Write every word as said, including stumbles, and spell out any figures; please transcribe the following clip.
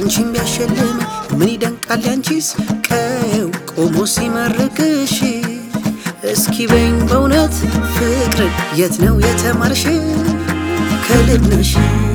አንቺም ቢያሸልም ምን ይደንቃል ያንቺስ ቀው ቆሞ ሲመርቅሽ እስኪ በይኝ በእውነት ፍቅርን የት ነው የተማርሽ ከልብ ነሽ